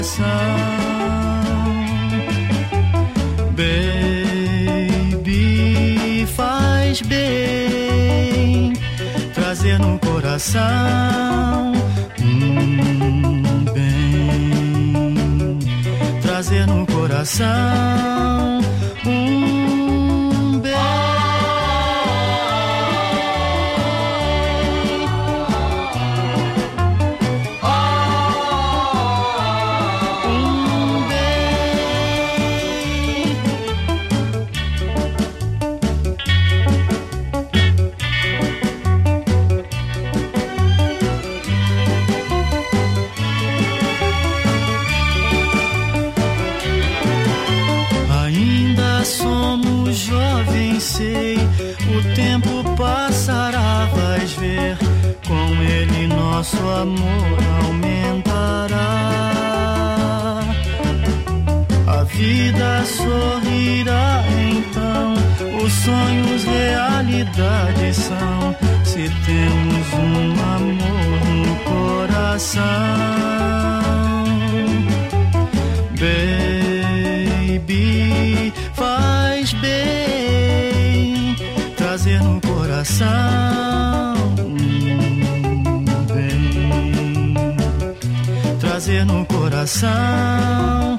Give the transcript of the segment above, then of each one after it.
Baby, faz bem trazer no coração bem, trazer no coração bem. Sei, o tempo passará, vais ver, com ele nosso amor aumentará. A vida sorrirá então, os sonhos realidade são, se temos um amor no coração. Baby, faz bem trazer no coração bem, trazer no coração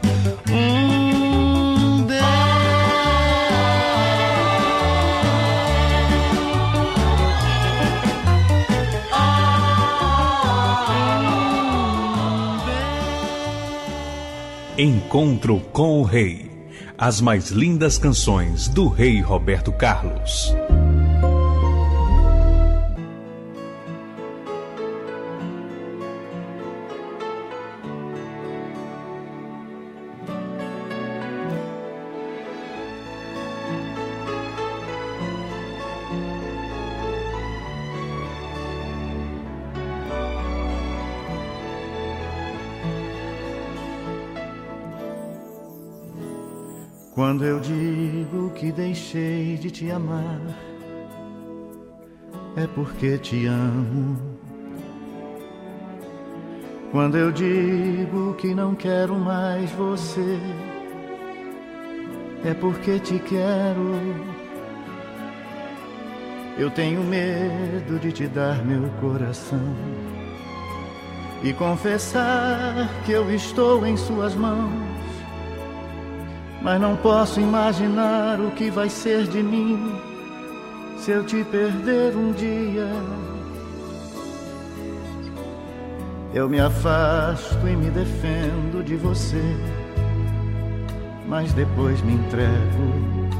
bem. Encontro com o Rei. As mais lindas canções do Rei Roberto Carlos. Quando eu digo que deixei de te amar, é porque te amo. Quando eu digo que não quero mais você, é porque te quero. Eu tenho medo de te dar meu coração e confessar que eu estou em suas mãos. Mas não posso imaginar o que vai ser de mim se eu te perder um dia. Eu me afasto e me defendo de você, mas depois me entrego.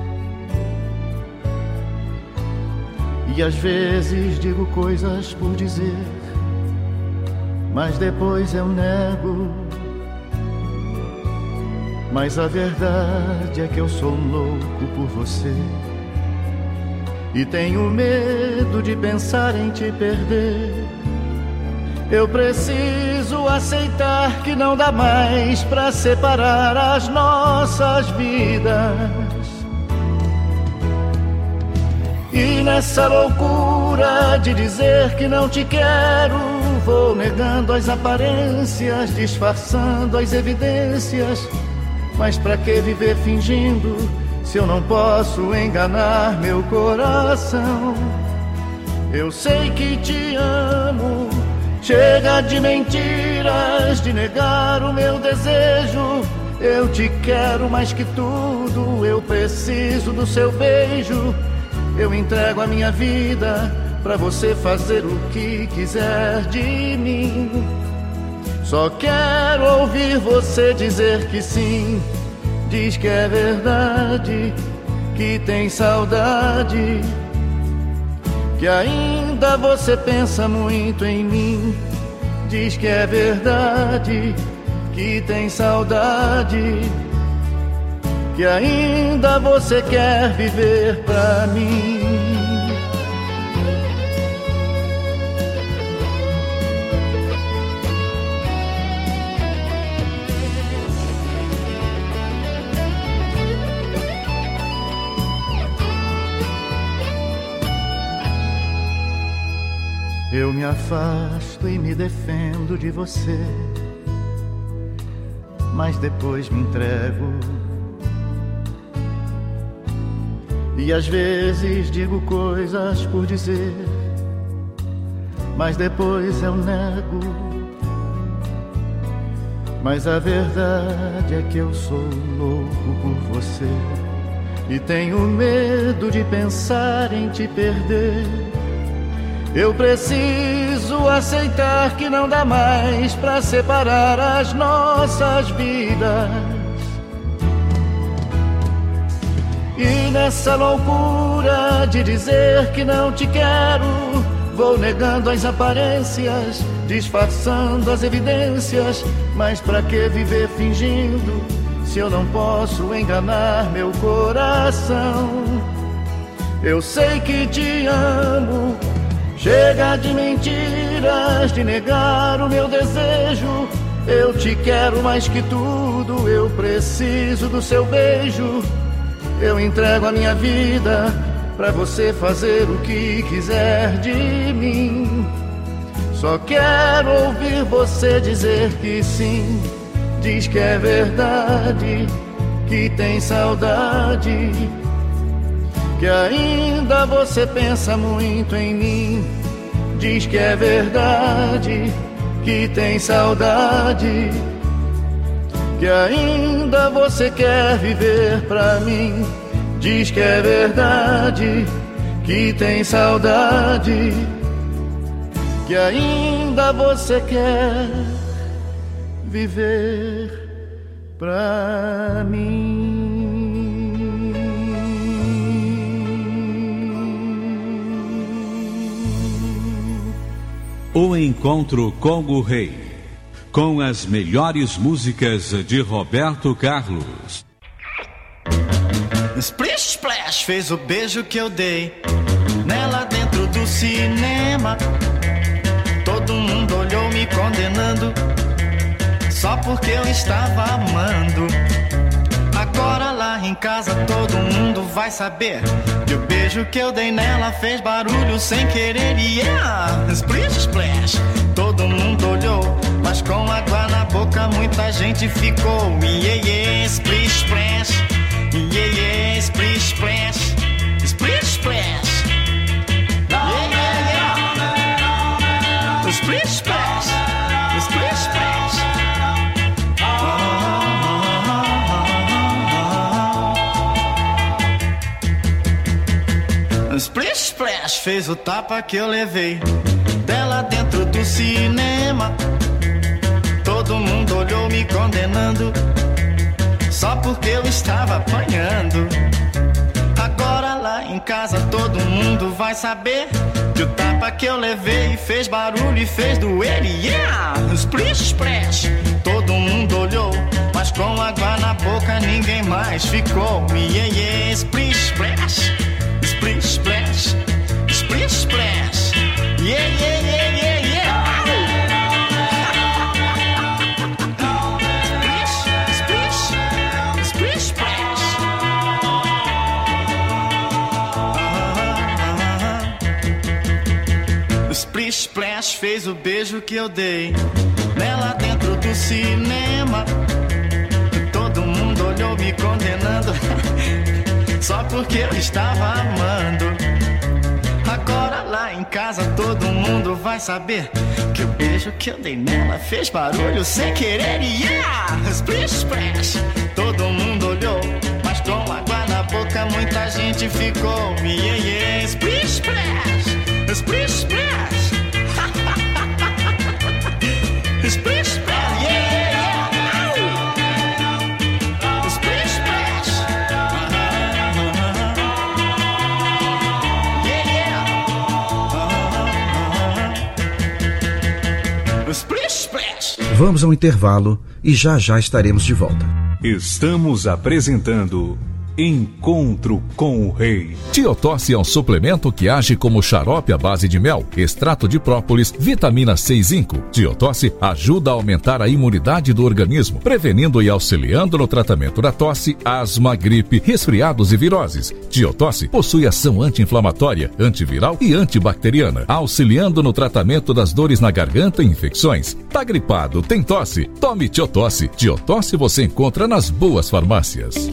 E às vezes digo coisas por dizer, mas depois eu nego. Mas a verdade é que eu sou louco por você e tenho medo de pensar em te perder. Eu preciso aceitar que não dá mais pra separar as nossas vidas. E nessa loucura de dizer que não te quero, vou negando as aparências, disfarçando as evidências. Mas pra que viver fingindo, se eu não posso enganar meu coração? Eu sei que te amo, chega de mentiras, de negar o meu desejo. Eu te quero mais que tudo, eu preciso do seu beijo. Eu entrego a minha vida pra você fazer o que quiser de mim. Só quero ouvir você dizer que sim. Diz que é verdade, que tem saudade, que ainda você pensa muito em mim. Diz que é verdade, que tem saudade, que ainda você quer viver pra mim. Eu me afasto e me defendo de você, mas depois me entrego. E às vezes digo coisas por dizer, mas depois eu nego. Mas a verdade é que eu sou louco por você e tenho medo de pensar em te perder. Eu preciso aceitar que não dá mais pra separar as nossas vidas. E nessa loucura de dizer que não te quero, vou negando as aparências, disfarçando as evidências. Mas pra que viver fingindo, se eu não posso enganar meu coração? Eu sei que te amo, chega de mentiras, de negar o meu desejo. Eu te quero mais que tudo, eu preciso do seu beijo. Eu entrego a minha vida pra você fazer o que quiser de mim. Só quero ouvir você dizer que sim. Diz que é verdade, que tem saudade, que ainda você pensa muito em mim. Diz que é verdade, que tem saudade, que ainda você quer viver pra mim. Diz que é verdade, que tem saudade, que ainda você quer viver pra mim. O Encontro com o Rei, com as melhores músicas de Roberto Carlos. Splish Splash fez o beijo que eu dei nela dentro do cinema. Todo mundo olhou me condenando só porque eu estava amando. Agora lá em casa todo mundo vai saber que o beijo que eu dei nela fez barulho sem querer. Yeah! Splish Splash, todo mundo olhou, mas com água na boca muita gente ficou. Yeah, yeah, Splish Splash, yeah, yeah, Splish Splash, Splish Splash, yeah, yeah, yeah. Splish Splash, Splish Splash. Splish Splash fez o tapa que eu levei dela dentro do cinema. Todo mundo olhou me condenando só porque eu estava apanhando. Agora lá em casa todo mundo vai saber que o tapa que eu levei fez barulho e fez doer. Yeah! Splish Splash, todo mundo olhou, mas com água na boca ninguém mais ficou. Yeah, yeah, Splish Splash, Splish Splash, Splish Splash, yeah, yeah, yeah, yeah, yeah. Splish, splish, splish, splash. Splish Splash fez o beijo que eu dei nela dentro do cinema. Todo mundo olhou me condenando só porque eu estava amando. Agora lá em casa todo mundo vai saber que o beijo que eu dei nela fez barulho sem querer. Yeah! Splish Splash, todo mundo olhou, mas com água na boca muita gente ficou. Yeah, yeah, Splish Splash, Splish Splash, Splish Splash, yeah, yeah, yeah. Splish Splash, Splish Splash. Vamos ao intervalo e já já estaremos de volta. Estamos apresentando Encontro com o Rei. Tiotosse é um suplemento que age como xarope à base de mel, extrato de própolis, vitamina C e zinco. Tiotosse ajuda a aumentar a imunidade do organismo, prevenindo e auxiliando no tratamento da tosse, asma, gripe, resfriados e viroses. Tiotosse possui ação anti-inflamatória, antiviral e antibacteriana, auxiliando no tratamento das dores na garganta e infecções. Tá gripado, tem tosse? Tome Tiotosse. Tiotosse você encontra nas boas farmácias.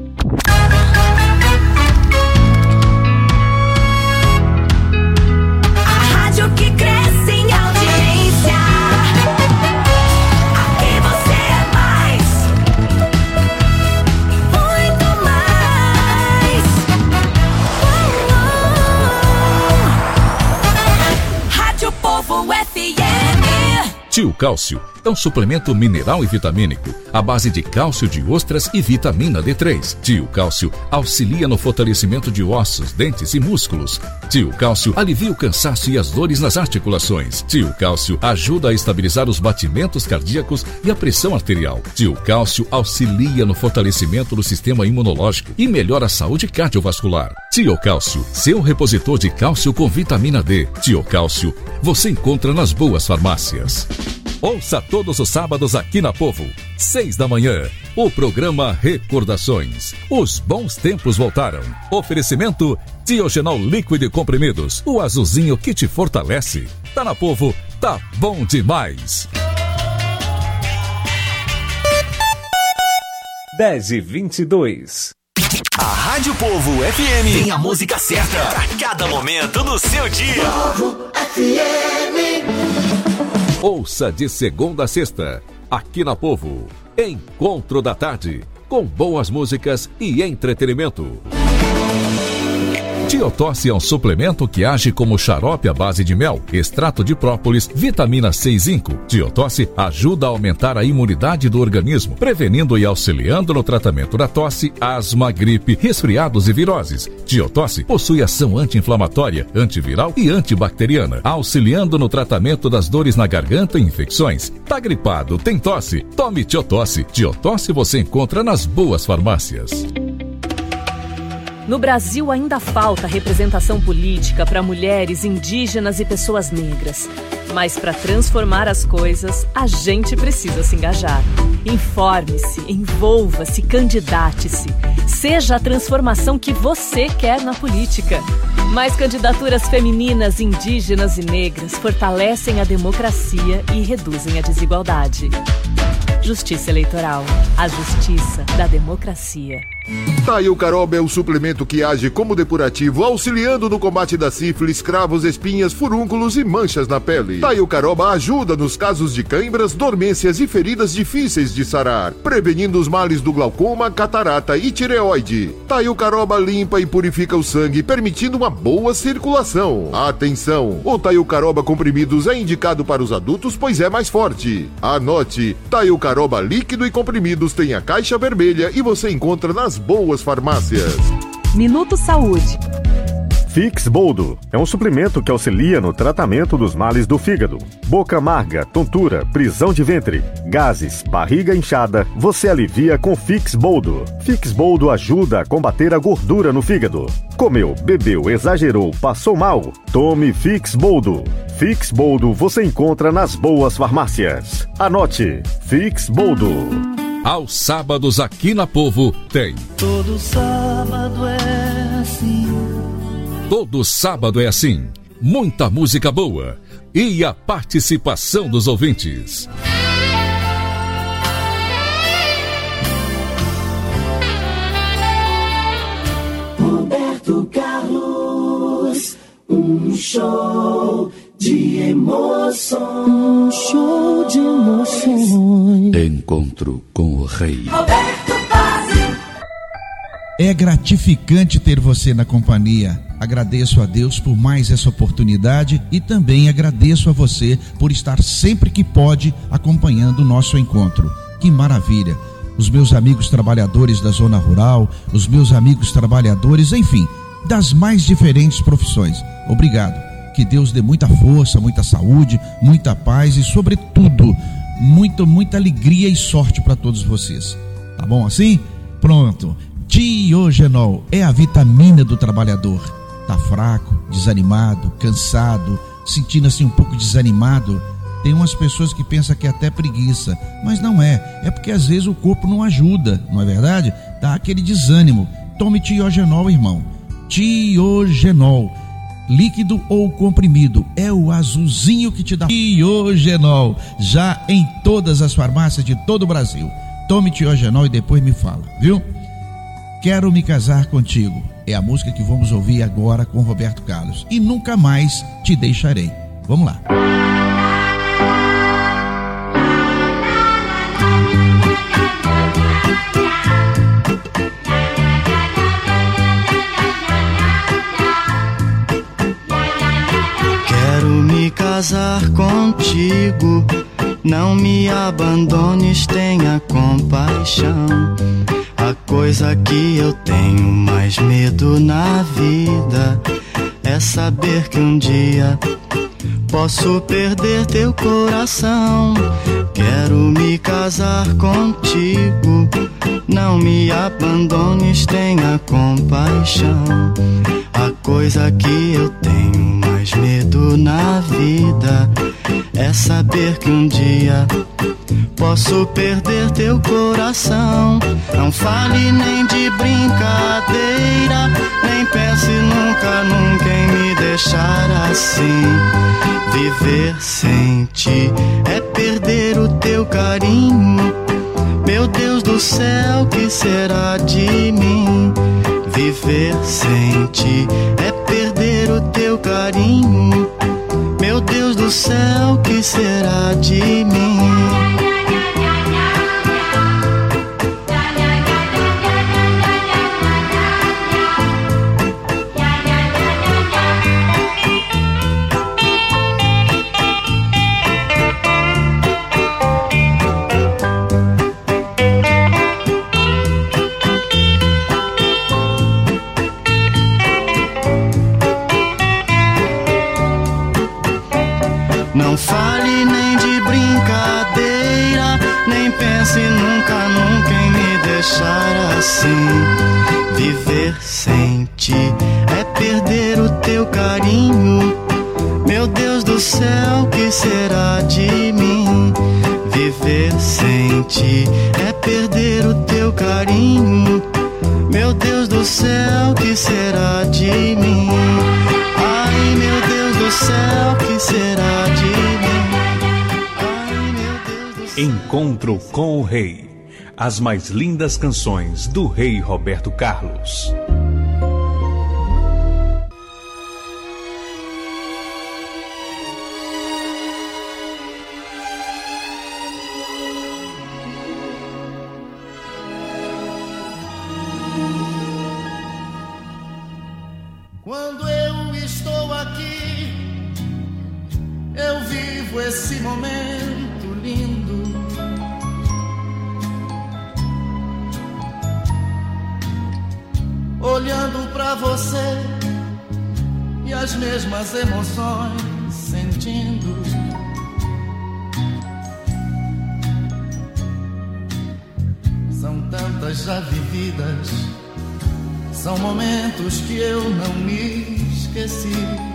Tio Cálcio é um suplemento mineral e vitamínico à base de cálcio de ostras e vitamina D3. Tio Cálcio auxilia no fortalecimento de ossos, dentes e músculos. Tio Cálcio alivia o cansaço e as dores nas articulações. Tio Cálcio ajuda a estabilizar os batimentos cardíacos e a pressão arterial. Tio Cálcio auxilia no fortalecimento do sistema imunológico e melhora a saúde cardiovascular. Tio Cálcio, seu repositor de cálcio com vitamina D. Tio Cálcio, você encontra nas boas farmácias. Ouça todos os sábados aqui na Povo, 6 da manhã, o programa Recordações. Os bons tempos voltaram. Oferecimento Diogenol líquido e comprimidos, o azulzinho que te fortalece. Tá na Povo, tá bom demais. 10h22. A Rádio Povo FM tem a música certa pra cada momento do seu dia. Povo FM. Ouça de segunda a sexta, aqui na Povo, Encontro da Tarde, com boas músicas e entretenimento. Tiotosse é um suplemento que age como xarope à base de mel, extrato de própolis, vitamina C e zinco. Tiotosse ajuda a aumentar a imunidade do organismo, prevenindo e auxiliando no tratamento da tosse, asma, gripe, resfriados e viroses. Tiotosse possui ação anti-inflamatória, antiviral e antibacteriana, auxiliando no tratamento das dores na garganta e infecções. Tá gripado, tem tosse? Tome Tiotosse. Tiotosse você encontra nas boas farmácias. No Brasil ainda falta representação política para mulheres, indígenas e pessoas negras. Mas para transformar as coisas, a gente precisa se engajar. Informe-se, envolva-se, candidate-se. Seja a transformação que você quer na política. Mais candidaturas femininas, indígenas e negras fortalecem a democracia e reduzem a desigualdade. Justiça Eleitoral. A justiça da democracia. Taio Caroba é o suplemento que age como depurativo, auxiliando no combate da sífilis, cravos, espinhas, furúnculos e manchas na pele. Taio Caroba ajuda nos casos de cãibras, dormências e feridas difíceis de sarar, prevenindo os males do glaucoma, catarata e tireoide. Taio Caroba limpa e purifica o sangue, permitindo uma boa circulação. Atenção! O Taio Caroba comprimidos é indicado para os adultos, pois é mais forte. Anote! Taio Caroba líquido e comprimidos tem a caixa vermelha e você encontra nas boas farmácias. Minuto Saúde. Fix Boldo é um suplemento que auxilia no tratamento dos males do fígado. Boca amarga, tontura, prisão de ventre, gases, barriga inchada, você alivia com Fix Boldo. Fix Boldo ajuda a combater a gordura no fígado. Comeu, bebeu, exagerou, passou mal? Tome Fix Boldo. Fix Boldo você encontra nas boas farmácias. Anote, Fix Boldo. Aos sábados aqui na Povo tem. Todo sábado é assim. Todo sábado é assim. Muita música boa e a participação dos ouvintes. Roberto Carlos, um show de emoções. Um show de emoções. Encontro com o Rei. Roberto Pazzi. É gratificante ter você na companhia. Agradeço a Deus por mais essa oportunidade e também agradeço a você por estar sempre que pode acompanhando o nosso encontro. Que maravilha! Os meus amigos trabalhadores da zona rural, os meus amigos trabalhadores, enfim, das mais diferentes profissões. Obrigado. Que Deus dê muita força, muita saúde, muita paz e, sobretudo, muita alegria e sorte para todos vocês. Tá bom assim? Pronto. Tiogenol é a vitamina do trabalhador. Tá fraco, desanimado, cansado, sentindo assim um pouco desanimado. Tem umas pessoas que pensam que é até preguiça, mas não é. É porque às vezes o corpo não ajuda, não é verdade? Dá aquele desânimo. Tome Tiogenol, irmão. Tiogenol, líquido ou comprimido, é o azulzinho que te dá. Tiogenol, já em todas as farmácias de todo o Brasil. Tome Tiogenol e depois me fala, viu? Quero me casar contigo. É a música que vamos ouvir agora com Roberto Carlos. E nunca mais te deixarei. Vamos lá. Quero me casar contigo. Não me abandones, tenha compaixão. A coisa que eu tenho mais medo na vida é saber que um dia posso perder teu coração. Quero me casar contigo. Não me abandones, tenha compaixão. A coisa que eu tenho mais medo na vida é saber que um dia posso perder teu coração. Não fale nem de brincadeira, nem pense nunca, nunca em me deixar assim. Viver sem ti é perder o teu carinho. Meu Deus do céu, que será de mim? Viver sem ti é perder o teu carinho. Meu Deus do céu, que será de mim? Não fale nem de brincadeira, nem pense nunca, nunca em me deixar assim. Viver sem ti é perder o teu carinho. Meu Deus do céu, que será de mim? Viver sem ti é perder o teu carinho. Meu Deus do céu, que será de mim? Ai, meu Deus do céu, que será de mim? Ai, meu Deus do céu. Encontro com o Rei. As mais lindas canções do Rei Roberto Carlos. Quando eu estou aqui, eu vivo esse momento lindo. Olhando pra você e as mesmas emoções sentindo. São tantas já vividas, são momentos que eu não me esqueci.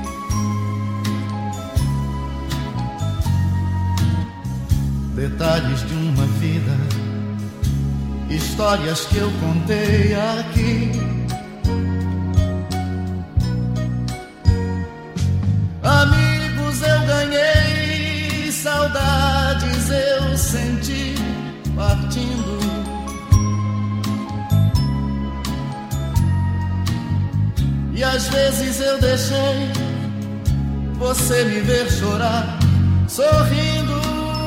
Detalhes de uma vida, histórias que eu contei aqui. Amigos eu ganhei, saudades eu senti partindo. E às vezes eu deixei você me ver chorar, sorrindo.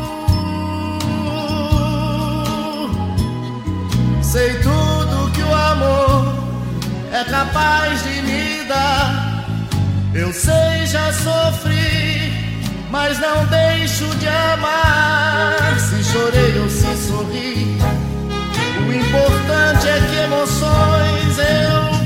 Sei tudo que o amor é capaz de me dar. Eu sei, já sofri, mas não deixo de amar. Se chorei ou se sorri, o importante é que emoções eu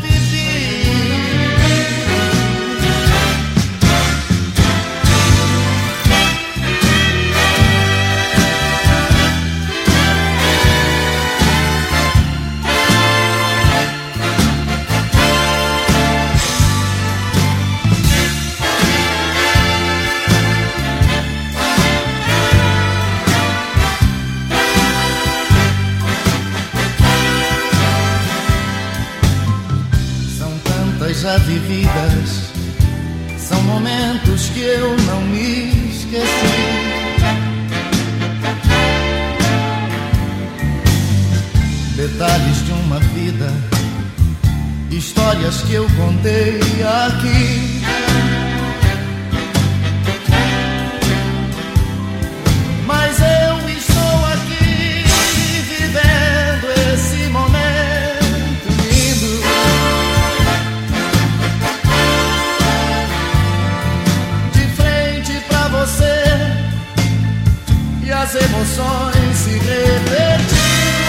já vividas são momentos que eu não me esqueci. Detalhes de uma vida, histórias que eu contei aqui. Mas eu estou aqui vivendo esse momento lindo. De frente pra você e as emoções se repetindo.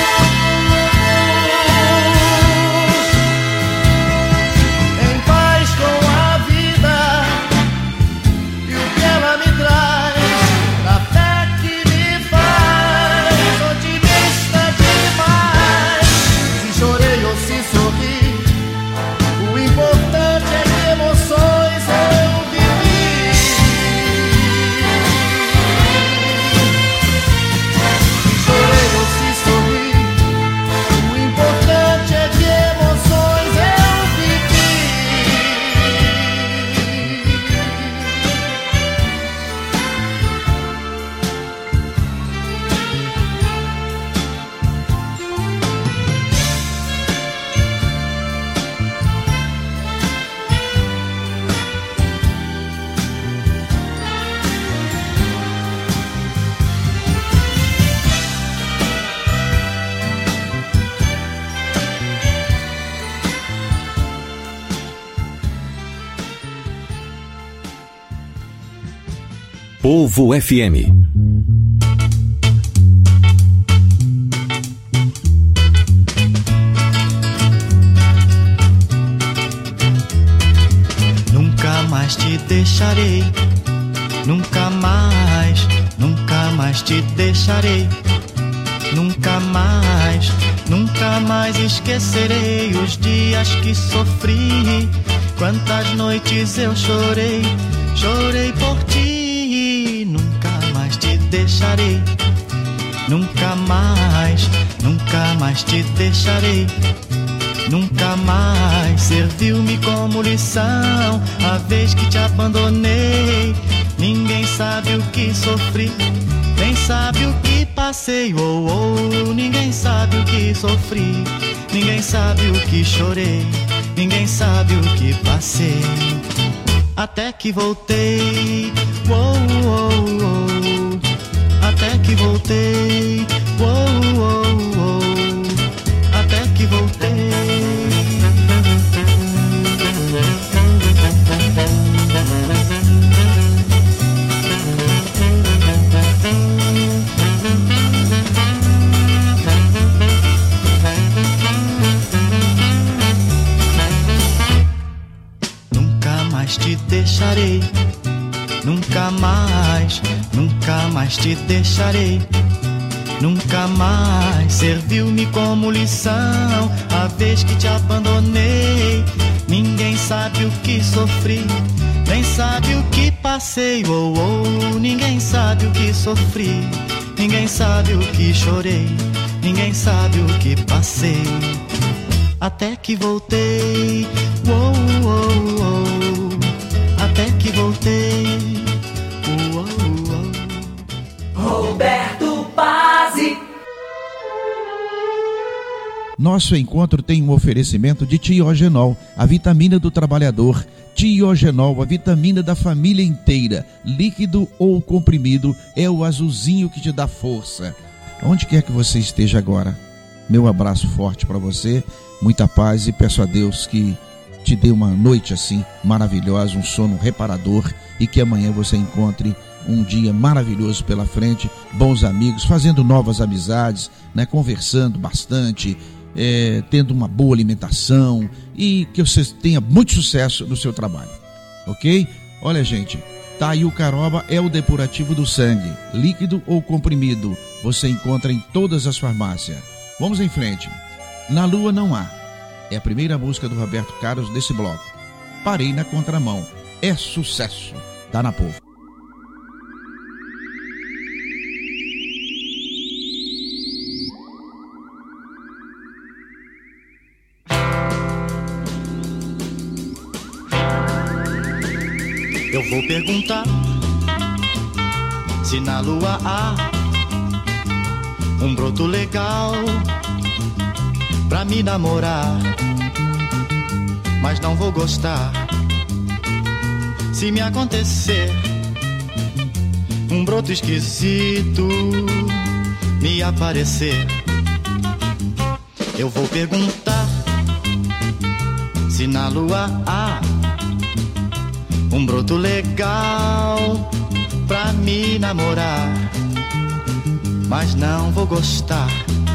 Povo FM. Nunca mais te deixarei, nunca mais te deixarei, nunca mais esquecerei os dias que sofri, quantas noites eu chorei por ti. Deixarei, nunca mais te deixarei, nunca mais. Serviu-me como lição a vez que te abandonei. Ninguém sabe o que sofri, nem sabe o que passei. Ninguém sabe o que sofri, ninguém sabe o que chorei, ninguém sabe o que passei. Até que voltei, até que voltei, até que voltei. Nunca mais te deixarei, nunca mais te deixarei, nunca mais. Serviu-me como lição a vez que te abandonei. Ninguém sabe o que sofri, nem sabe o que passei. Ninguém sabe o que sofri, ninguém sabe o que chorei, ninguém sabe o que passei. Até que voltei, até que voltei. Roberto Pazzi. Nosso encontro tem um oferecimento de Tiogenol, a vitamina do trabalhador. Tiogenol, a vitamina da família inteira. Líquido ou comprimido, é o azulzinho que te dá força. Onde quer que você esteja agora, meu abraço forte para você, muita paz, e peço a Deus que te dê uma noite assim maravilhosa, um sono reparador, e que amanhã você encontre um dia maravilhoso pela frente, bons amigos, fazendo novas amizades, né, conversando bastante, tendo uma boa alimentação, e que você tenha muito sucesso no seu trabalho, ok? Olha, gente, Taiu Caroba é o depurativo do sangue, líquido ou comprimido, você encontra em todas as farmácias. Vamos em frente. Na Lua Não Há é a primeira música do Roberto Carlos desse bloco. Parei na contramão, é sucesso, tá na Povo. Eu vou perguntar se na lua há um broto legal pra me namorar, mas não vou gostar se me acontecer um broto esquisito me aparecer. Eu vou perguntar se na lua há um broto legal pra me namorar, mas não vou gostar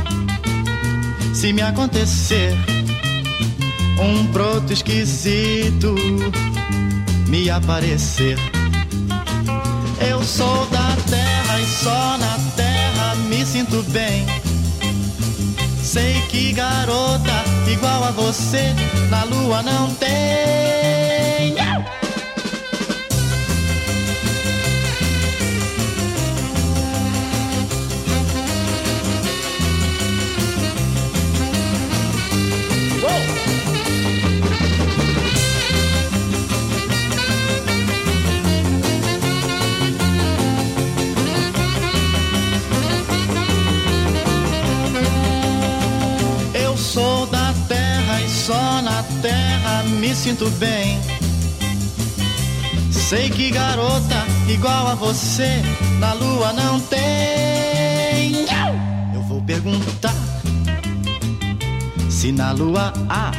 se me acontecer um broto esquisito me aparecer. Eu sou da terra e só na terra me sinto bem. Sei que garota igual a você na lua não tem. Só na terra me sinto bem. Sei que garota igual a você na lua não tem. Eu vou perguntar se na lua há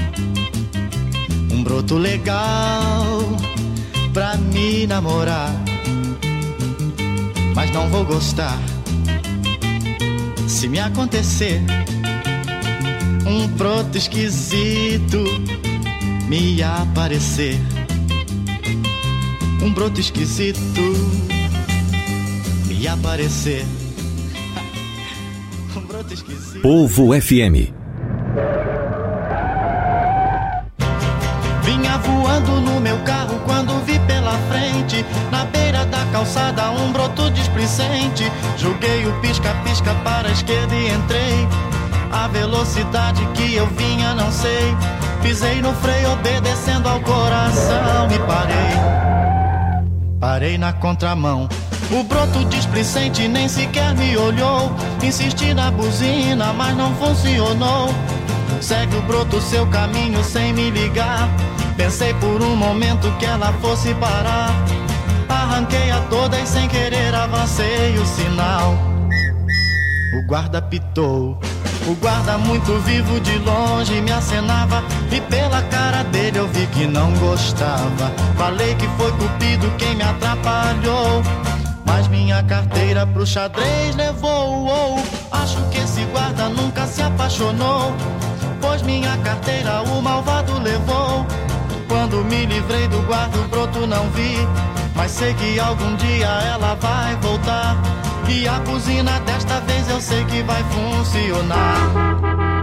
um broto legal pra me namorar, mas não vou gostar se me acontecer um broto esquisito me aparecer. Um broto esquisito me aparecer. Um broto esquisito. Povo FM. Vinha voando no meu carro quando vi pela frente, na beira da calçada, um broto displicente. Joguei o pisca-pisca para a esquerda e entrei. A velocidade que eu vinha não sei. Pisei no freio obedecendo ao coração e parei na contramão. O broto displicente nem sequer me olhou. Insisti na buzina, mas não funcionou. Segue o broto seu caminho sem me ligar. Pensei por um momento que ela fosse parar. Arranquei a toda e sem querer avancei o sinal. O guarda pitou. O guarda muito vivo de longe me acenava, e pela cara dele eu vi que não gostava. Falei que foi Cupido quem me atrapalhou, mas minha carteira pro xadrez levou. Acho que esse guarda nunca se apaixonou, pois minha carteira o malvado levou. Quando me livrei do guarda o broto não vi, mas sei que algum dia ela vai voltar. E a buzina desta vez eu sei que vai funcionar.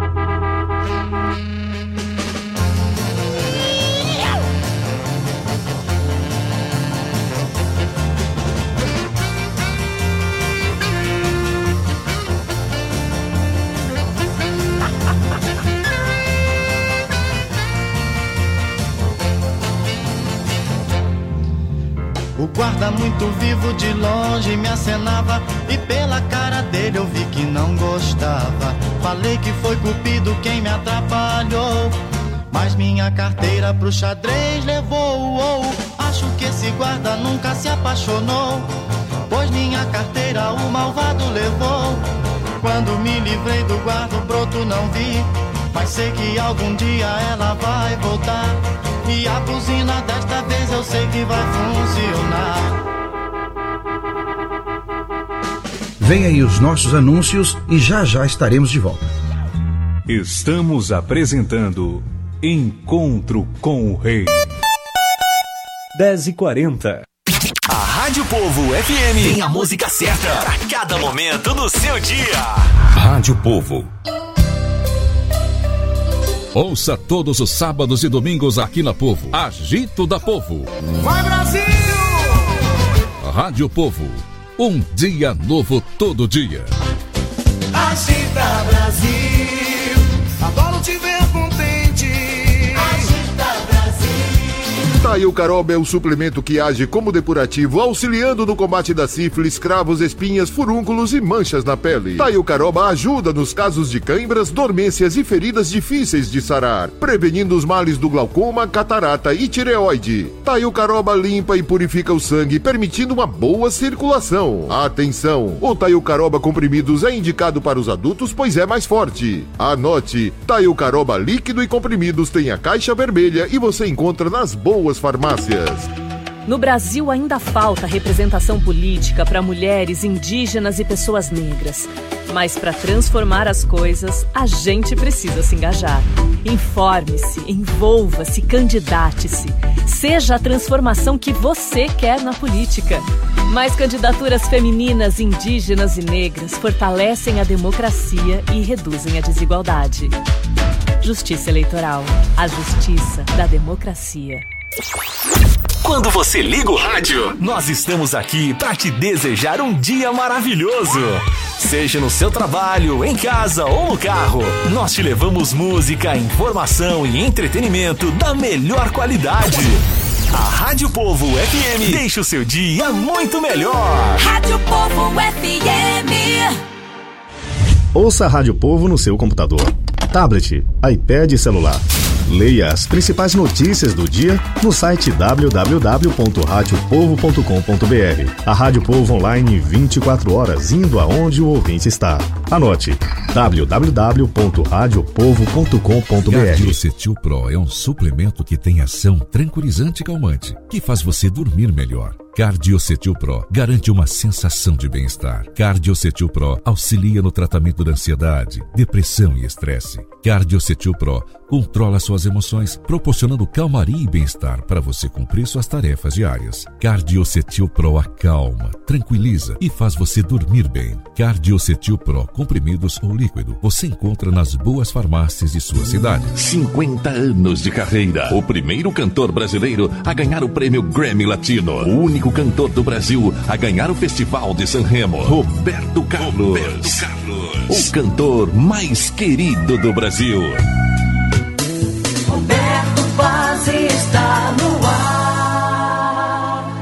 O guarda muito vivo de longe me acenava, e pela cara dele eu vi que não gostava. Falei que foi Cupido quem me atrapalhou, mas minha carteira pro xadrez levou. Acho que esse guarda nunca se apaixonou, pois minha carteira o malvado levou. Quando me livrei do guarda o broto não vi, mas sei que algum dia ela vai voltar. E a buzina desta vez eu sei que vai funcionar. Vem aí os nossos anúncios e já já estaremos de volta. Estamos apresentando Encontro com o Rei. 10h40. A Rádio Povo FM tem a música certa pra cada momento do seu dia. Rádio Povo. Ouça todos os sábados e domingos aqui na Povo. Agito da Povo. Vai, Brasil! Rádio Povo. Um dia novo todo dia. Agita, Brasil. Adoro te ver contente. Agita, Brasil. Tá aí Taio Caroba é o suplemento que age como depurativo, auxiliando no combate da sífilis, cravos, espinhas, furúnculos e manchas na pele. Taio Caroba ajuda nos casos de cãibras, dormências e feridas difíceis de sarar, prevenindo os males do glaucoma, catarata e tireoide. Taio Caroba limpa e purifica o sangue, permitindo uma boa circulação. Atenção! O Taio Caroba comprimidos é indicado para os adultos, pois é mais forte. Anote, Taio Caroba líquido e comprimidos tem a caixa vermelha e você encontra nas boas farmácias. No Brasil ainda falta representação política para mulheres, indígenas e pessoas negras. Mas para transformar as coisas, a gente precisa se engajar. Informe-se, envolva-se, candidate-se. Seja a transformação que você quer na política. Mais candidaturas femininas, indígenas e negras fortalecem a democracia e reduzem a desigualdade. Justiça Eleitoral. A justiça da democracia. Quando você liga o rádio, nós estamos aqui para te desejar um dia maravilhoso. Seja no seu trabalho, em casa ou no carro, nós te levamos música, informação e entretenimento da melhor qualidade. A Rádio Povo FM deixa o seu dia muito melhor. Rádio Povo FM. Ouça a Rádio Povo no seu computador, tablet, iPad e celular. Leia as principais notícias do dia no site www.radiopovo.com.br. A Rádio Povo online 24 horas, indo aonde o ouvinte está. Anote: www.radiopovo.com.br. Cardiocetil Pro é um suplemento que tem ação tranquilizante e calmante, que faz você dormir melhor. Cardiocetil Pro garante uma sensação de bem-estar. Cardiocetil Pro auxilia no tratamento da ansiedade, depressão e estresse. Cardiocetil Pro controla suas emoções, proporcionando calmaria e bem-estar para você cumprir suas tarefas diárias. Cardiocetil Pro acalma, tranquiliza e faz você dormir bem. Cardiocetil Pro, comprimidos ou líquido, você encontra nas boas farmácias de sua cidade. 50 anos de carreira. O primeiro cantor brasileiro a ganhar o prêmio Grammy Latino. O único cantor do Brasil a ganhar o Festival de San Remo. Roberto Carlos. O cantor mais querido do Brasil. Roberto Paz está no ar.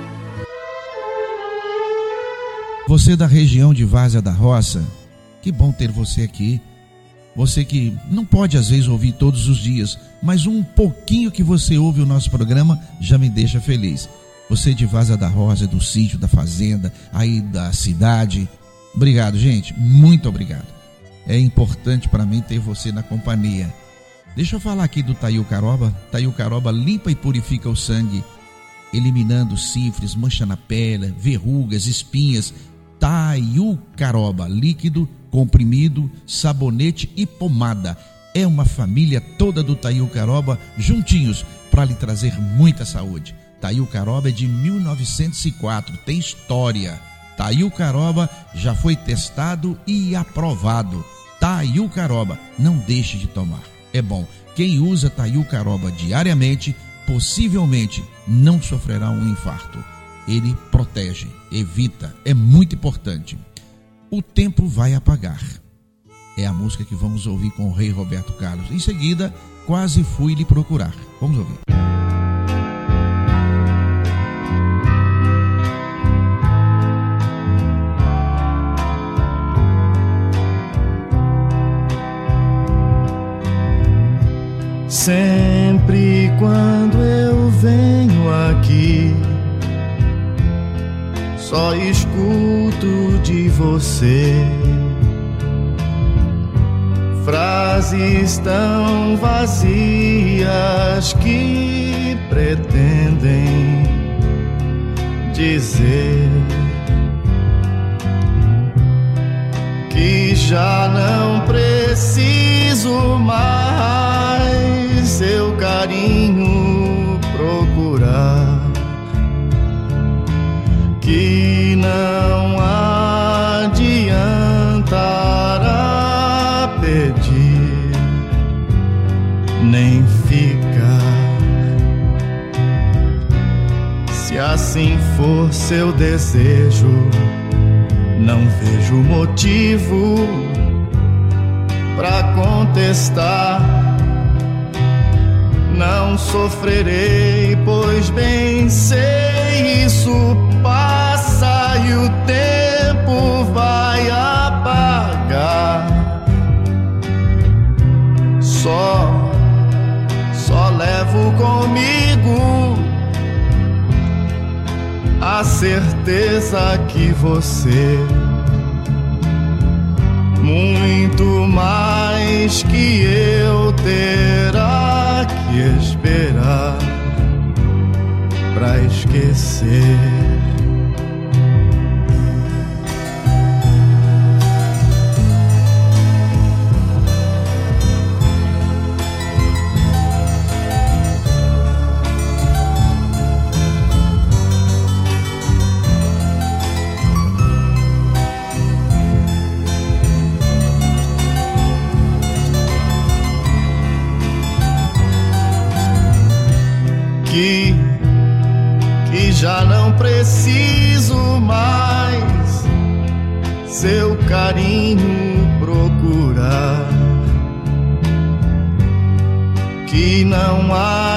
Você da região de Várzea da Roça, que bom ter você aqui. Você que não pode às vezes ouvir todos os dias, mas um pouquinho que você ouve o nosso programa já me deixa feliz. Você de Várzea da Roça, do sítio, da fazenda, aí da cidade. Obrigado, gente. Muito obrigado. É importante para mim ter você na companhia. Deixa eu falar aqui do Taio Caroba. Taio Caroba limpa e purifica o sangue, eliminando sífilis, mancha na pele, verrugas, espinhas. Taio Caroba, líquido, comprimido, sabonete e pomada. É uma família toda do Taio Caroba juntinhos para lhe trazer muita saúde. Taio Caroba é de 1904, tem história. Taio Caroba já foi testado e aprovado. Taio Caroba, não deixe de tomar. É bom. Quem usa Taio Caroba diariamente, possivelmente não sofrerá um infarto. Ele protege, evita, é muito importante. O tempo vai apagar. É a música que vamos ouvir com o Rei Roberto Carlos. Em seguida, Quase Fui Lhe Procurar. Vamos ouvir. Sempre quando eu venho aqui, só escuto de você frases tão vazias que pretendem dizer que já não preciso mais seu carinho procurar, que não adiantará pedir nem ficar. Se assim for seu desejo, não vejo motivo pra contestar. Não sofrerei, pois bem sei isso passa e o tempo vai apagar. Só levo comigo a certeza que você, muito mais que eu, terá que esperar pra esquecer. Que já não preciso mais seu carinho procurar, que não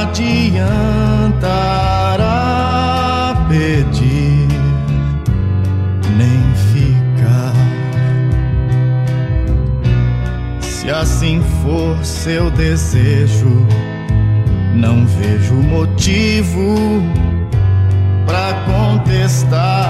adiantará pedir nem ficar. Se assim for seu desejo, não vejo motivo pra contestar.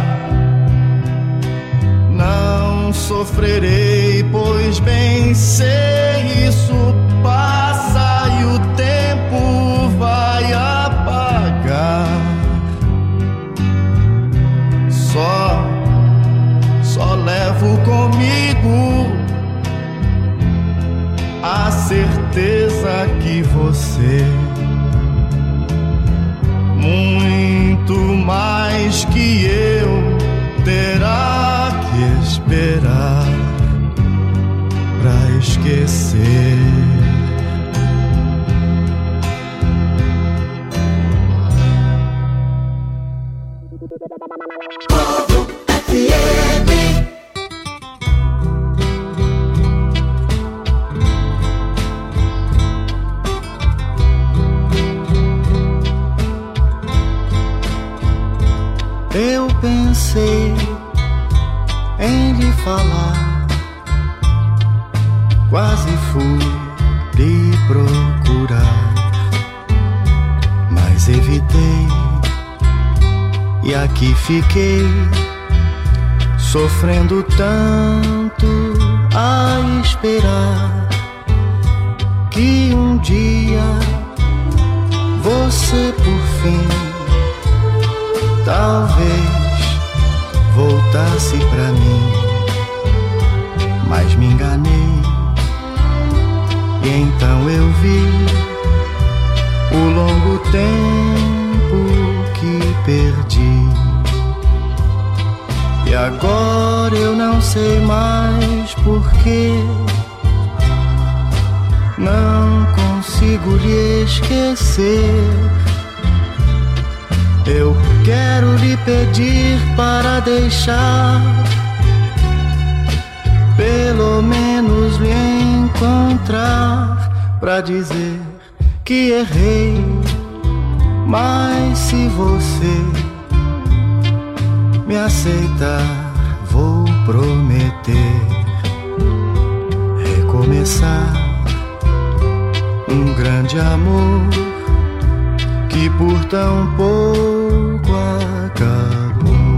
Não sofrerei, pois bem sei isso passa e o tempo vai apagar. Só levo comigo a certeza que você, muito mais que eu, terá que esperar pra esquecer. Eu pensei em lhe falar, quase fui lhe procurar, mas evitei e aqui fiquei, sofrendo tanto a esperar que um dia você por fim talvez voltasse pra mim, mas me enganei e então eu vi o longo tempo que perdi. E agora eu não sei mais porquê, não consigo lhe esquecer. Eu quero lhe pedir para deixar, pelo menos lhe encontrar, pra dizer que errei. Mas se você me aceitar, vou prometer recomeçar um grande amor que por tão pouco acabou.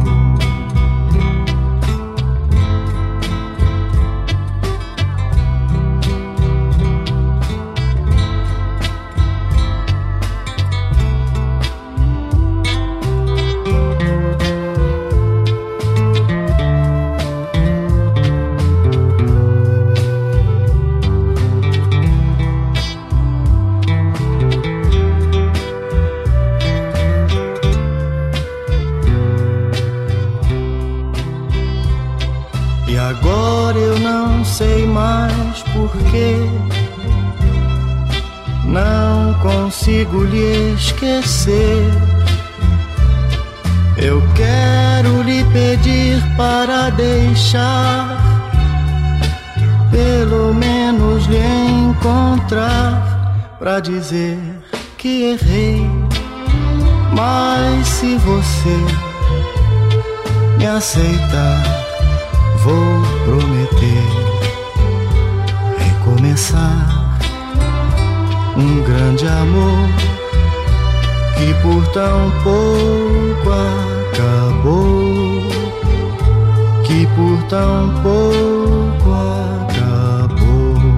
Agora eu não sei mais porquê, não consigo lhe esquecer. Eu quero lhe pedir para deixar, pelo menos lhe encontrar, pra dizer que errei, mas se você me aceitar, vou prometer recomeçar um grande amor que por tão pouco acabou, que por tão pouco acabou.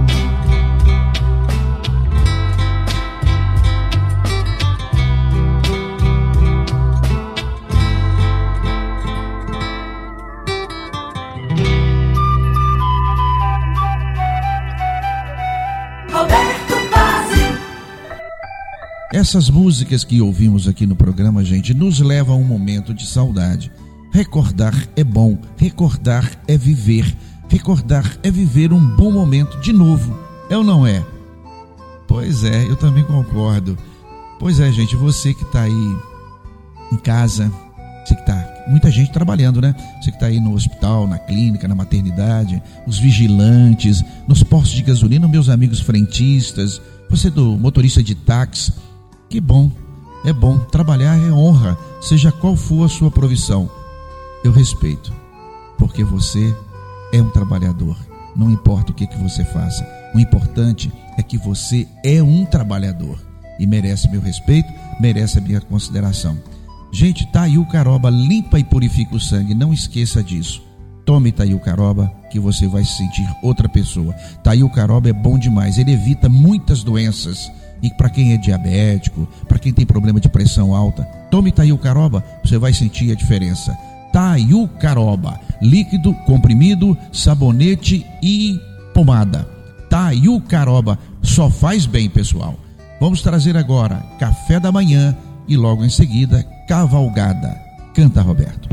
Essas músicas que ouvimos aqui no programa, gente, nos levam a um momento de saudade. Recordar é bom, recordar é viver, recordar é viver um bom momento de novo, é ou não é? Pois é, eu também concordo. Pois é, gente, você que está aí em casa, você que está, muita gente trabalhando, né? Você que está aí no hospital, na clínica, na maternidade, os vigilantes, nos postos de gasolina, meus amigos frentistas, você do motorista de táxi. Que bom, é bom, trabalhar é honra, seja qual for a sua profissão. Eu respeito, porque você é um trabalhador, não importa o que você faça, o importante é que você é um trabalhador e merece meu respeito, merece a minha consideração. Gente, Taiu Caroba limpa e purifica o sangue, não esqueça disso. Tome Taiu Caroba que você vai se sentir outra pessoa. Taiu Caroba é bom demais, ele evita muitas doenças. E para quem é diabético, para quem tem problema de pressão alta, tome Taiu Caroba, você vai sentir a diferença. Taiu Caroba, líquido, comprimido, sabonete e pomada. Taiu Caroba, só faz bem, pessoal. Vamos trazer agora café da manhã e logo em seguida cavalgada. Canta, Roberto.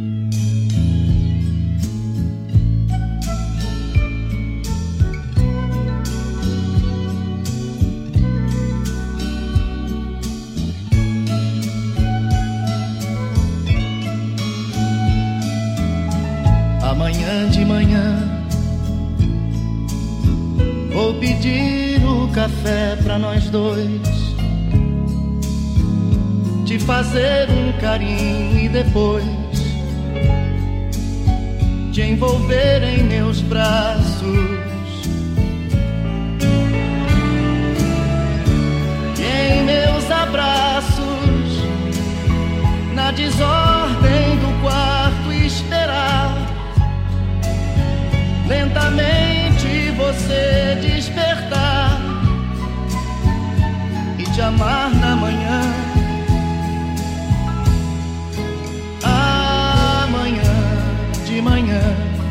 Amanhã de manhã vou pedir o café pra nós dois, te fazer um carinho e depois te envolver em meus braços. E em meus abraços, na desordem do quarto esperar lentamente você despertar e te amar na manhã. Amanhã de manhã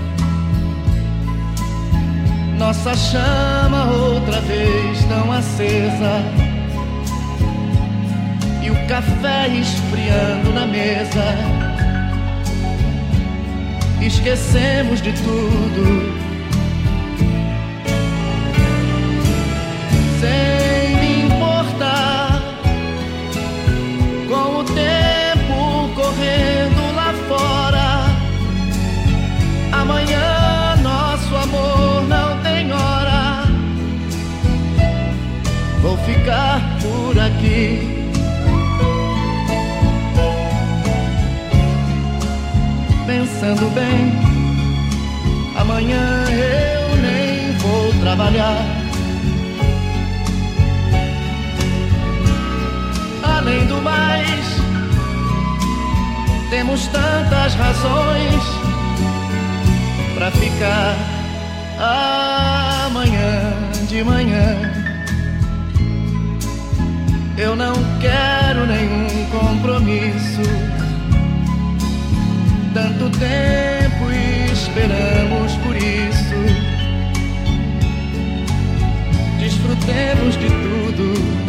nossa chama outra vez tão acesa e o café esfriando na mesa. Esquecemos de tudo, sem me importar com o tempo correndo lá fora. Amanhã nosso amor não tem hora. Vou ficar por aqui, pensando bem, amanhã eu nem vou trabalhar. Além do mais, temos tantas razões pra ficar. Amanhã de manhã eu não quero nenhum compromisso. Tanto tempo esperamos por isso. Desfrutemos de tudo.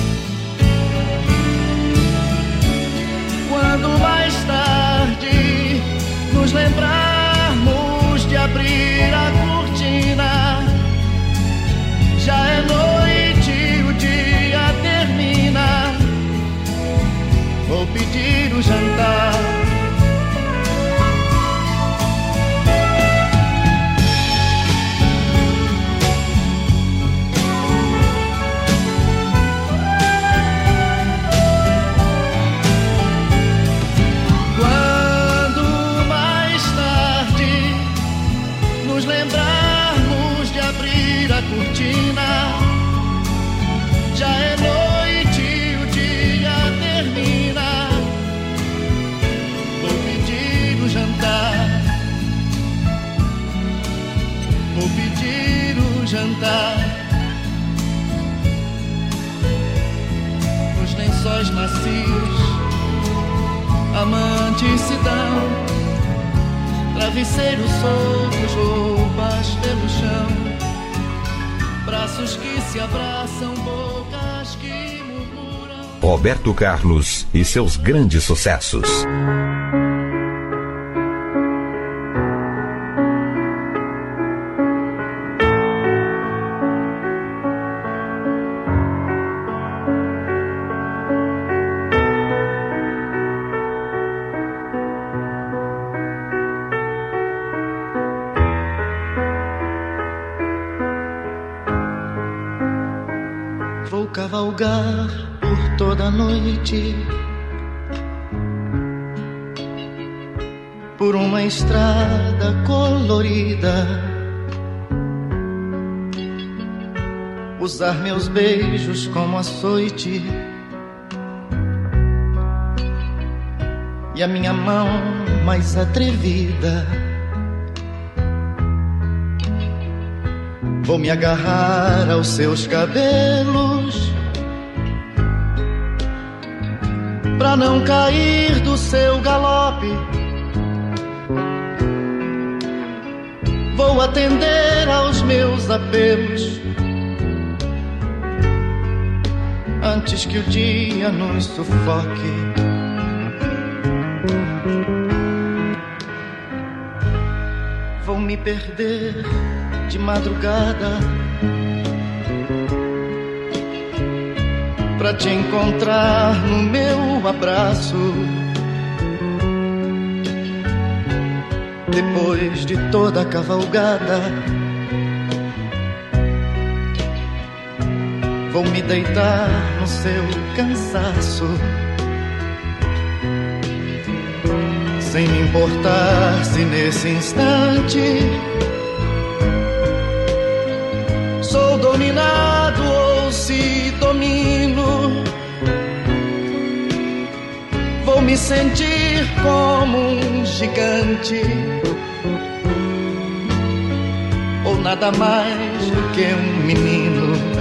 Quando mais tarde nos lembrarmos de abrir a cortina, já é noite, o dia termina. Vou pedir o jantar. lençóis macios, amantes se dão, travesseiros soltos, roupas pelo chão, braços que se abraçam, bocas que murmuram. Roberto Carlos e seus grandes sucessos. Cavalgar por toda a noite, por uma estrada colorida, usar meus beijos como açoite e a minha mão mais atrevida. Vou me agarrar aos seus cabelos pra não cair do seu galope. Vou atender aos meus apelos antes que o dia nos sufoque. Vou me perder de madrugada pra te encontrar no meu abraço. Depois de toda a cavalgada, vou me deitar no seu cansaço, sem me importar se nesse instante sou dominado ou se domino. Vou me sentir como um gigante, ou nada mais do que um menino.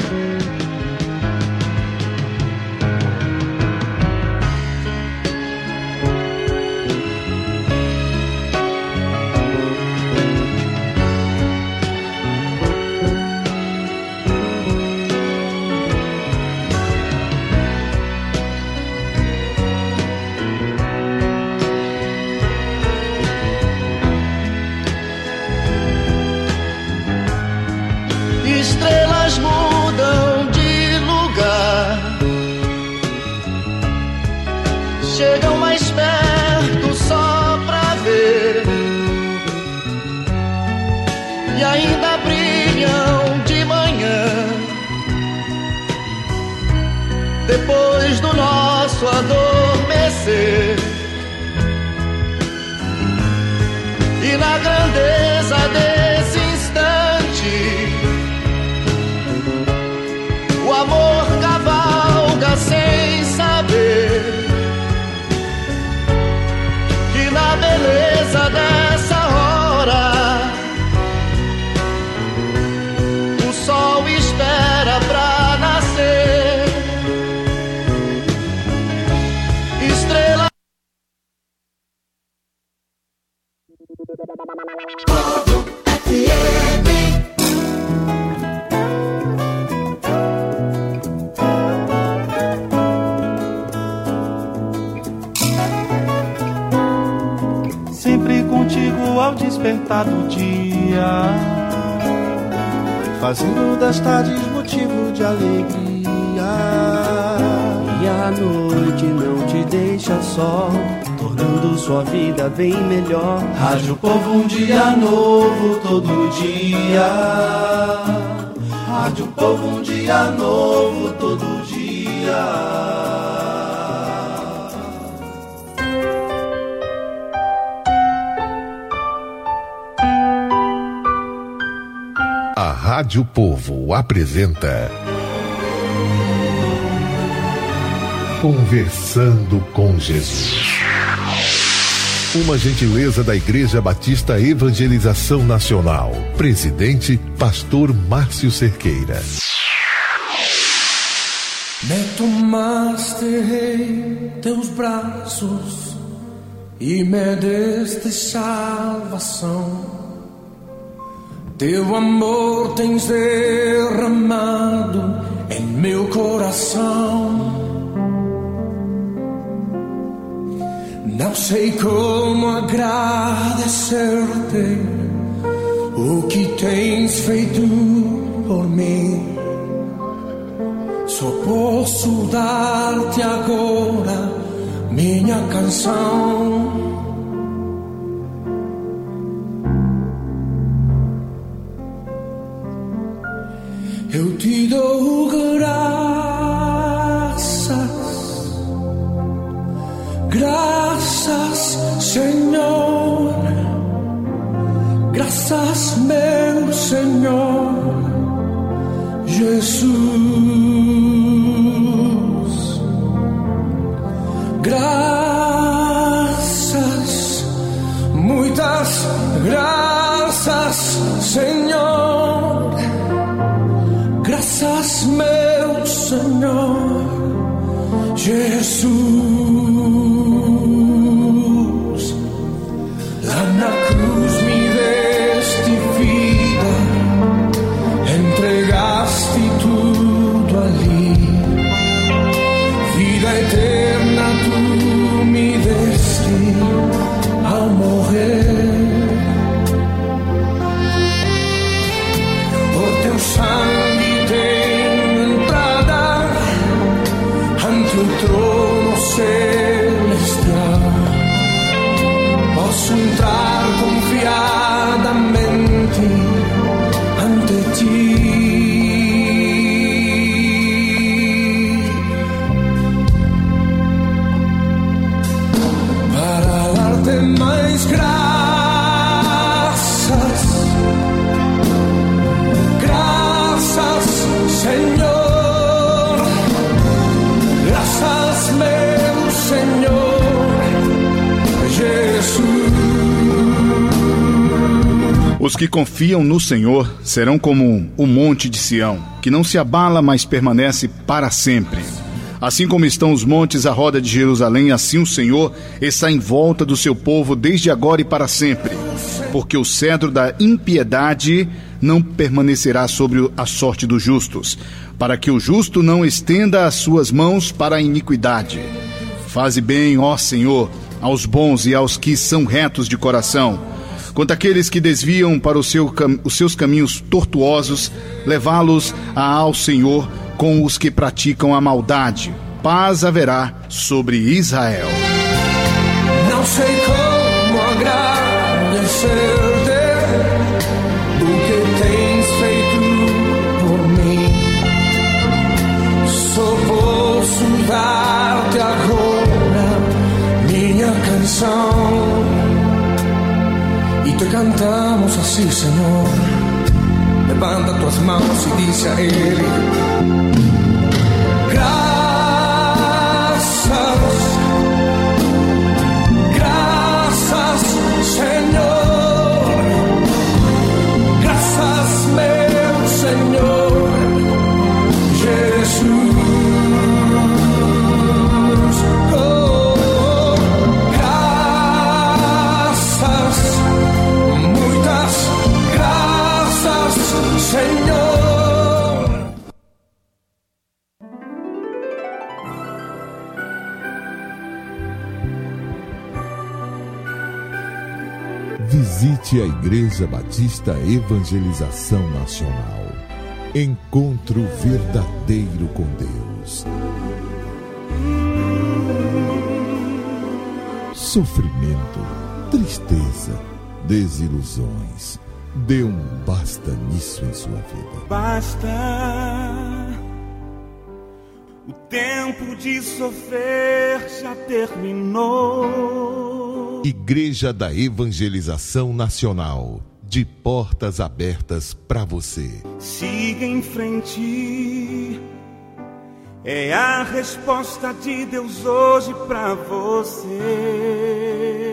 Estrelas mudam de lugar, chegam mais perto só pra ver, e ainda brilham de manhã, depois do nosso adormecer. E na grandeza desse instante, o amor cavalga sem saber que na beleza dessa hora o sol espera pra nascer. Estrela sempre contigo ao despertar do dia, fazendo das tardes motivo de alegria. E a noite não te deixa só, tornando sua vida bem melhor. Rádio Povo, um dia novo todo dia. Rádio Povo, um dia novo todo dia. A Rádio Povo apresenta Conversando com Jesus. Uma gentileza da Igreja Batista Evangelização Nacional. Presidente, Pastor Márcio Cerqueira. Me tomaste em teus braços e me deste salvação. Teu amor tens derramado em meu coração. Não sei como agradecer-te o que tens feito por mim. Só posso dar-te agora minha canção. Eu te dou graças, Senhor, graças, meu Senhor Jesus. Graças, muitas graças, Senhor. Graças, meu Senhor Jesus. Lá na cruz me deste vida, entregaste tudo ali. Vida eterna tu me deste ao morrer. Por teu sangue tenho entrada ante o trono celestial. Posso entrar confiadamente ante ti. Para dar-te mais graças, graças, Senhor. Graças, meu Senhor Jesus. Os que confiam no Senhor serão como o monte de Sião, que não se abala, mas permanece para sempre. Assim como estão os montes à roda de Jerusalém, assim o Senhor está em volta do seu povo desde agora e para sempre. Porque o cedro da impiedade não permanecerá sobre a sorte dos justos, para que o justo não estenda as suas mãos para a iniquidade. Faze bem, ó Senhor, aos bons e aos que são retos de coração. Quanto àqueles que desviam para os seus caminhos tortuosos, levá-los ao Senhor com os que praticam a maldade. Paz haverá sobre Israel. Não sei como agradecer-te o que tens feito por mim. Só posso dar-te agora minha canção. E te cantamos assim, Senhor. Levanta tuas mãos e diz a Ele: graças, Senhor. Graças, meu Senhor Jesus. Senhor. Visite a Igreja Batista Evangelização Nacional. Encontro verdadeiro com Deus. Sofrimento, tristeza, desilusões. Dê um basta nisso em sua vida. Basta. O tempo de sofrer já terminou. Igreja da Evangelização Nacional. De portas abertas para você. Siga em frente. É a resposta de Deus hoje para você.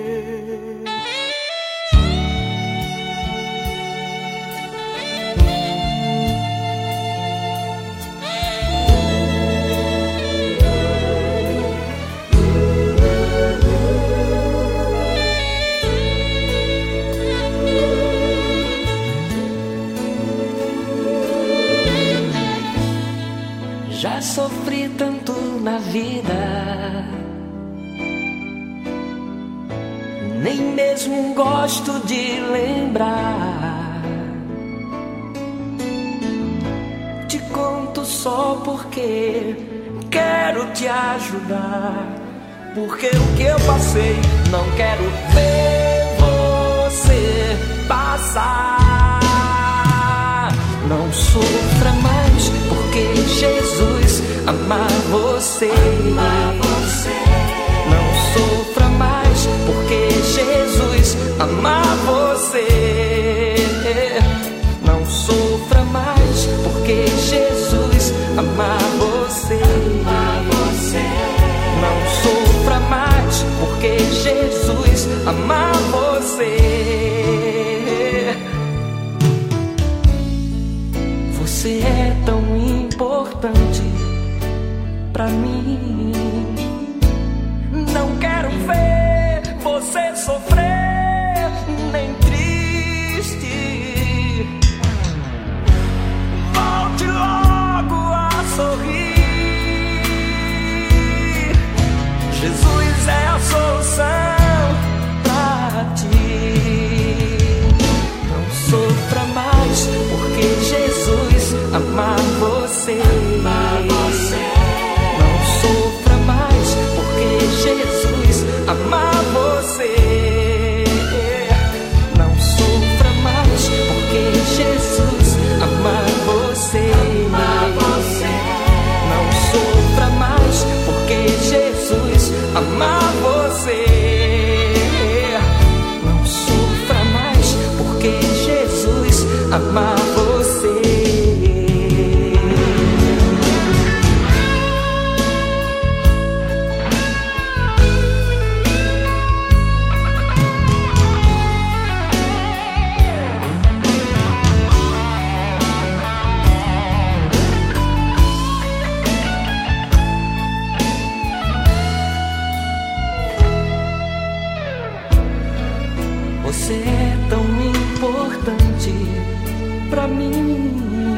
Já sofri tanto na vida, nem mesmo gosto de lembrar. Te conto só porque quero te ajudar, porque o que eu passei não quero ver você passar. Não sofra mais, porque Jesus ama você. Não sofra mais, porque Jesus ama você. Não sofra mais, porque Jesus ama você. Não sofra mais, porque Jesus ama você. Você é tão importante pra mim. Não quero ver você sofrer, nem triste. Volte logo a sorrir. Jesus é a solução pra ti. Não sofra mais, porque Jesus ama você. Não sofra mais, porque Jesus ama você. Não sofra mais, porque Jesus ama você. Não sofra mais, porque Jesus ama você. Não sofra mais, porque Jesus ama você. Você é tão importante pra mim.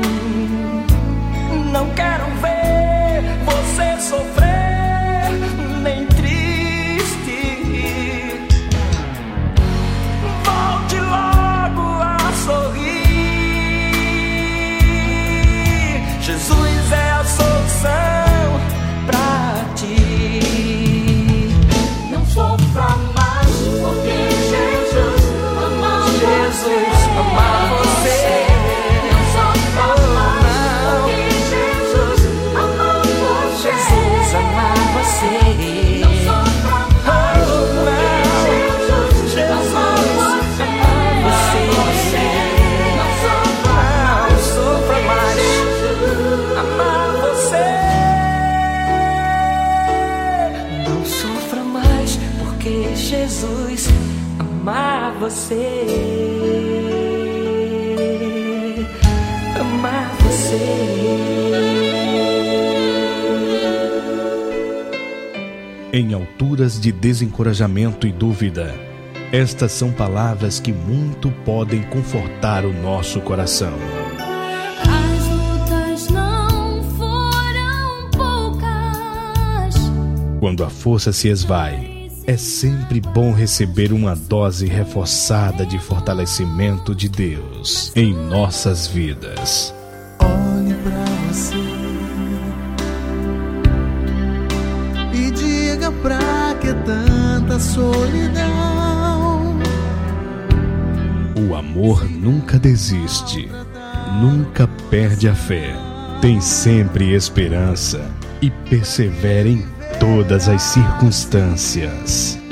Não quero ver você sofrer, nem triste. Volte logo a sorrir. Jesus é a solução pra ti. Não sofra mais, porque Jesus ama você. Não sofra mais, porque Jesus ama você. Jesus ama você. Não sofra mais, porque Jesus ama você. Não sofra mais, ama você. Não sofra mais, porque Jesus ama você. Ama você. Em alturas de desencorajamento e dúvida, estas são palavras que muito podem confortar o nosso coração. As lutas não foram poucas. Quando a força se esvai, é sempre bom receber uma dose reforçada de fortalecimento de Deus em nossas vidas. Olhe pra você e diga pra que tanta solidão. O amor nunca desiste, nunca perde a fé, tem sempre esperança e persevera em todas as circunstâncias.